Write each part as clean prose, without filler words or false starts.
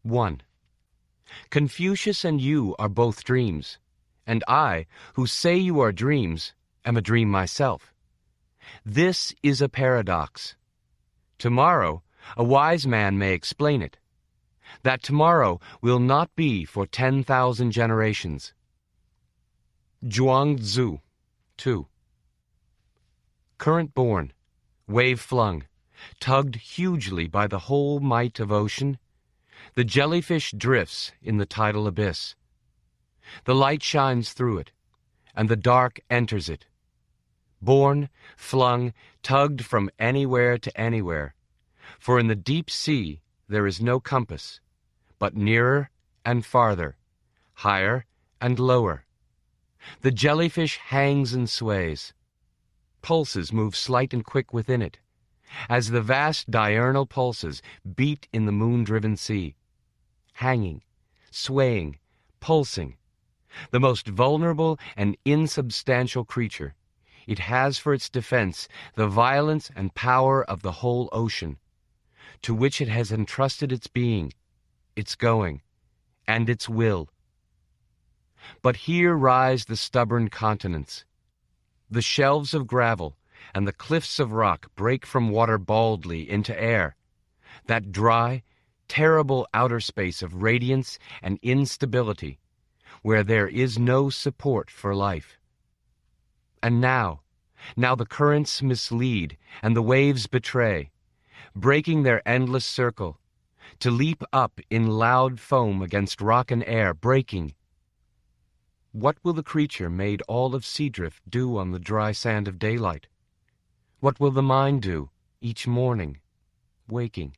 1. Confucius and you are both dreams, and I, who say you are dreams, am a dream myself. This is a paradox. Tomorrow, a wise man may explain it. That tomorrow will not be for 10,000 generations. Zhuangzi, 2. Current born, wave flung, tugged hugely by the whole might of ocean, the jellyfish drifts in the tidal abyss. The light shines through it, and the dark enters it. Born, flung, tugged from anywhere to anywhere, for in the deep sea there is no compass, but nearer and farther, higher and lower. The jellyfish hangs and sways. Pulses move slight and quick within it, as the vast diurnal pulses beat in the moon-driven sea. Hanging, swaying, pulsing, the most vulnerable and insubstantial creature, it has for its defense the violence and power of the whole ocean, to which it has entrusted its being, its going, and its will. But here rise the stubborn continents. The shelves of gravel and the cliffs of rock break from water baldly into air, that dry, terrible outer space of radiance and instability, where there is no support for life. And now the currents mislead and the waves betray, breaking their endless circle, to leap up in loud foam against rock and air, breaking. What will the creature made all of sea drift do on the dry sand of daylight? What will the mind do each morning, waking?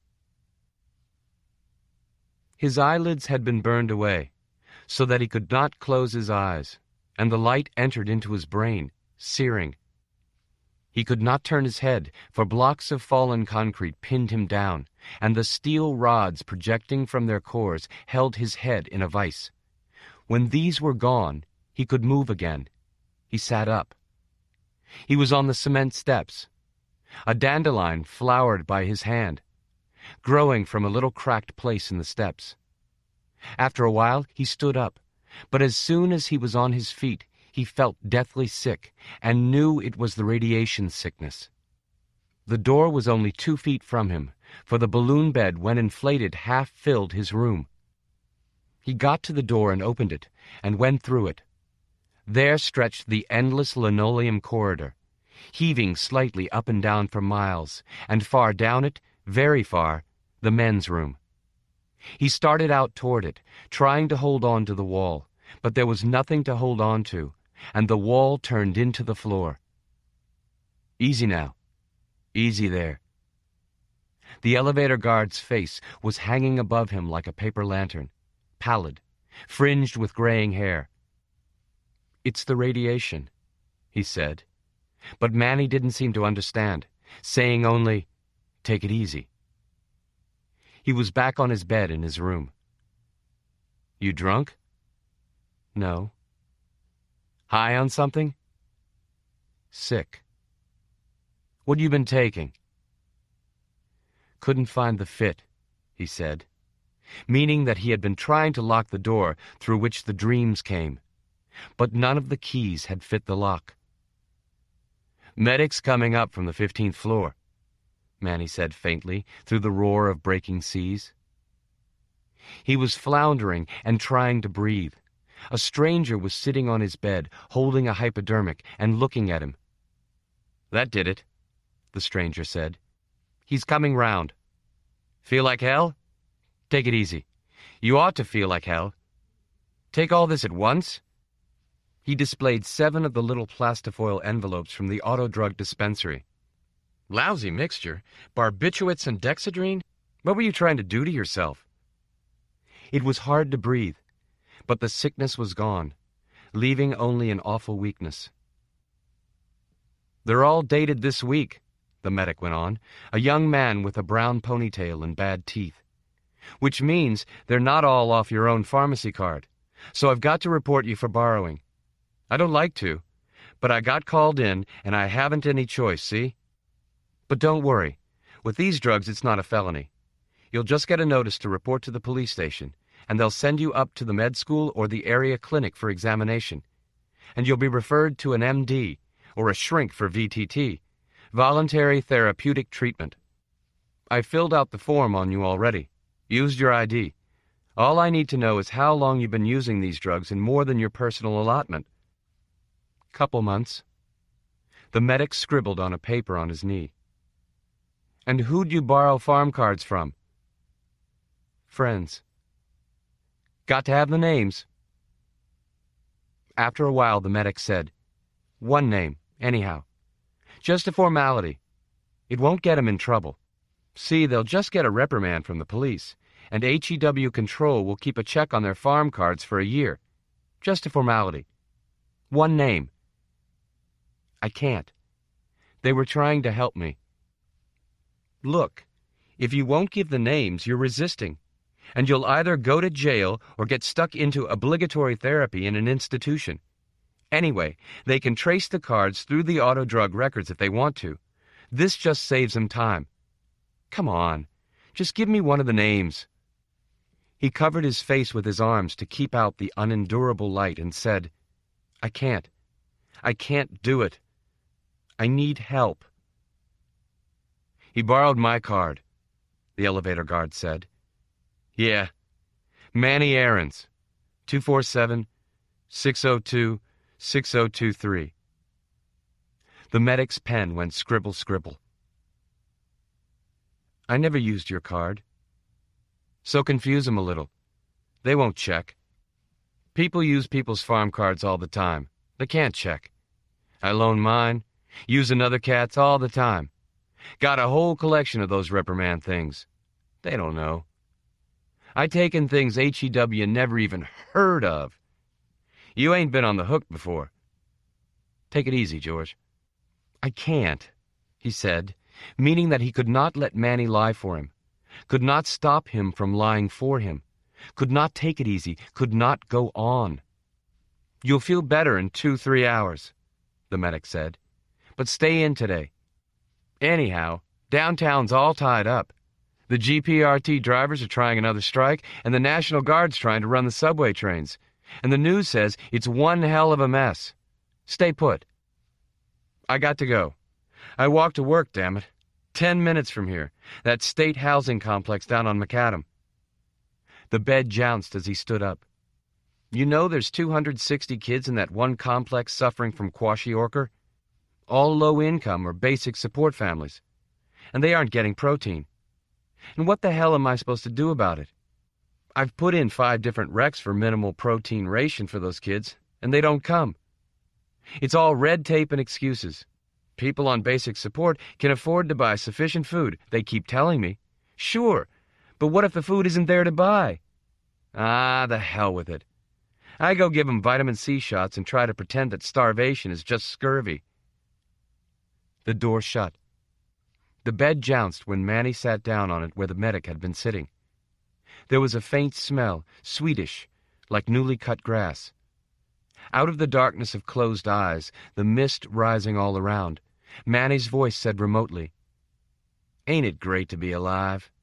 His eyelids had been burned away, so that he could not close his eyes, and the light entered into his brain, searing. He could not turn his head, for blocks of fallen concrete pinned him down, and the steel rods projecting from their cores held his head in a vice. When these were gone, he could move again. He sat up. He was on the cement steps. A dandelion flowered by his hand, growing from a little cracked place in the steps. After a while, he stood up, but as soon as he was on his feet, he felt deathly sick and knew it was the radiation sickness. The door was only 2 feet from him, for the balloon bed, when inflated, half filled his room. He got to the door and opened it, and went through it. There stretched the endless linoleum corridor, heaving slightly up and down for miles, and far down it, very far, the men's room. He started out toward it, trying to hold on to the wall, but there was nothing to hold on to, and the wall turned into the floor. Easy now. Easy there. The elevator guard's face was hanging above him like a paper lantern, pallid, fringed with graying hair. "It's the radiation," he said. But Manny didn't seem to understand, saying only, "Take it easy." He was back on his bed in his room. "You drunk?" "No." "High on something?" "Sick." "What you been taking?" "Couldn't find the fit," he said, meaning that he had been trying to lock the door through which the dreams came, but none of the keys had fit the lock. "Medics coming up from the 15th floor," Manny said faintly through the roar of breaking seas. He was floundering and trying to breathe. A stranger was sitting on his bed, holding a hypodermic and looking at him. "That did it," the stranger said. "He's coming round. Feel like hell? Take it easy. You ought to feel like hell. Take all this at once?" He displayed 7 of the little plastifoil envelopes from the auto-drug dispensary. "Lousy mixture. Barbiturates and dexedrine? What were you trying to do to yourself?" It was hard to breathe, but the sickness was gone, leaving only an awful weakness. "They're all dated this week," the medic went on, a young man with a brown ponytail and bad teeth. "Which means they're not all off your own pharmacy card, so I've got to report you for borrowing. I don't like to, but I got called in, and I haven't any choice, see? But don't worry. With these drugs, it's not a felony. You'll just get a notice to report to the police station, and they'll send you up to the med school or the area clinic for examination. And you'll be referred to an MD, or a shrink for VTT, voluntary therapeutic treatment. I filled out the form on you already. Used your ID. All I need to know is how long you've been using these drugs in more than your personal allotment. Couple months. The medic scribbled on a paper on his knee. And who'd you borrow farm cards from? Friends. Got to have the names. After a while, the medic said, "One name, anyhow. Just a formality. It won't get him in trouble. See, they'll just get a reprimand from the police, and HEW Control will keep a check on their farm cards for a year. Just a formality. One name." I can't. They were trying to help me. Look, if you won't give the names, you're resisting, and you'll either go to jail or get stuck into obligatory therapy in an institution. Anyway, they can trace the cards through the auto drug records if they want to. This just saves them time. Come on, just give me one of the names. He covered his face with his arms to keep out the unendurable light and said, I can't do it. I need help. He borrowed my card, the elevator guard said. Yeah, Manny Aarons, 247-602-6023. The medic's pen went scribble, scribble. I never used your card. So confuse them a little. They won't check. People use people's farm cards all the time. They can't check. I loan mine, use another cat's all the time. Got a whole collection of those reprimand things. They don't know. I take in things HEW never even heard of. You ain't been on the hook before. Take it easy, George. I can't, he said, meaning that he could not let Manny lie for him, could not stop him from lying for him, could not take it easy, could not go on. You'll feel better in 2-3 hours, the medic said, but stay in today. Anyhow, downtown's all tied up. The GPRT drivers are trying another strike, and the National Guard's trying to run the subway trains. And the news says it's one hell of a mess. Stay put. I got to go. I walk to work, damn it. 10 minutes from here. That state housing complex down on Macadam. The bed jounced as he stood up. You know there's 260 kids in that one complex suffering from kwashiorkor? All low income or basic support families. And they aren't getting protein. And what the hell am I supposed to do about it? I've put in 5 different recs for minimal protein ration for those kids, and they don't come. It's all red tape and excuses. People on basic support can afford to buy sufficient food, they keep telling me. Sure, but what if the food isn't there to buy? Ah, the hell with it. I go give them vitamin C shots and try to pretend that starvation is just scurvy. The door shut. The bed jounced when Manny sat down on it where the medic had been sitting. There was a faint smell, sweetish, like newly cut grass. Out of the darkness of closed eyes, the mist rising all around, Manny's voice said remotely, "Ain't it great to be alive?"